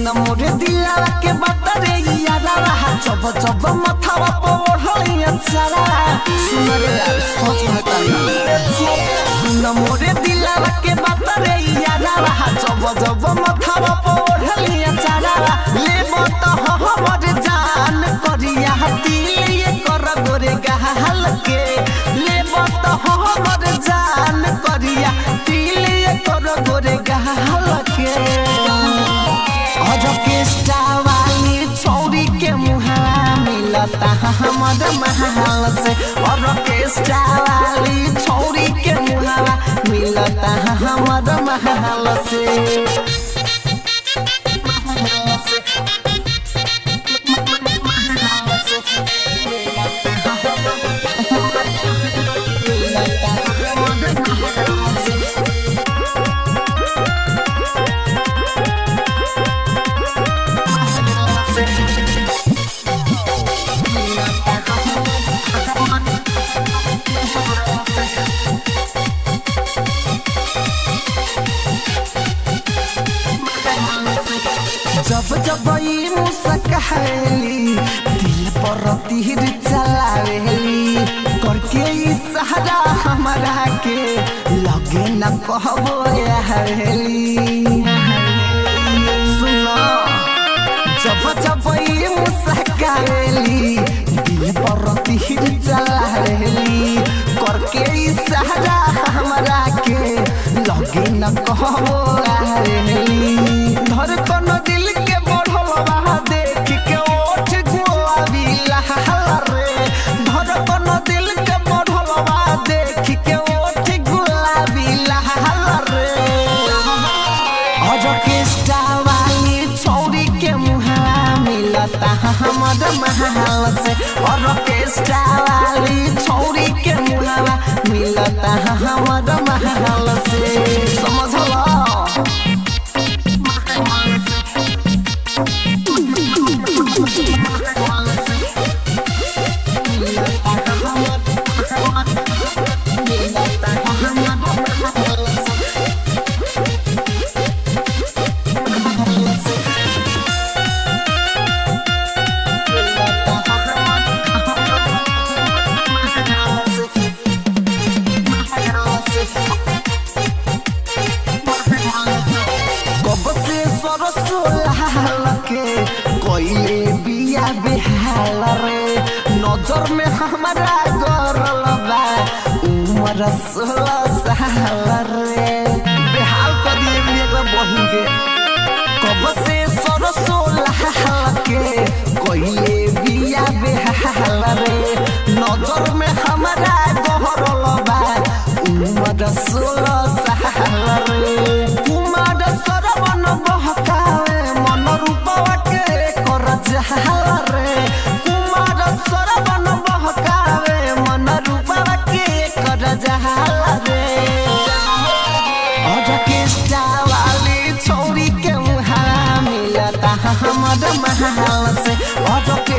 सुन मोरे दिलवा के बात रे यारा जब जब मथवा पड़लिया चला सुन रे यार सोच सुन मोरे दिलवा के बात रे यारा जब जब मथवा पड़लिया चला ले मत हमर जान करिया दिल ये कर गोरे गहल के ले मत हमर जान करिया दिल ये कर गोरे गहल के ऑर्केस्ट्रा वाली छोरी के मुहा मिलता हमर महल से ऑर्केस्ट्रा वाली छोरी के मुहा मिलता हमर महल से जब जब ये मुस्काली दिल पर तीर चलावेली करके इशारा हमरा के लगे न कहबो हवेली सुनो जब जब ये मुस्काली दिल पर तीर चलावेली करके इशारा हमरा के लगे न कहबो हवेली धर कोनो दिल के बढ़लवा देख के ओठ गुआबी लहल रे धर कोनो दिल के बढ़लवा देख के ओठ गुलाबी लहल रे ऑर्केस्ट्रा वाली छोरी के मुहा मिलता हमर महल से ऑर्केस्ट्रा वाली छोरी के मुहा मिलता हमर महल से समझला कोइले बिया बेहाल रे नजर में हमारा गरल बा उमर 16 साल रे बेहाल कर दिए मेरा बहिन के कब से सरसो लहल के कोइले बिया बेहाल रे नजर में हमारा गरल बा उमर 16 साल रे कुमार सरवन बहकावे मन रूपवा के कर जहल रे कुमार सरवन बहकावे मन रूपवा के कर जहल रे ऑर्केस्ट्रा वाली छोरी के मुहा मिलता हमर महल से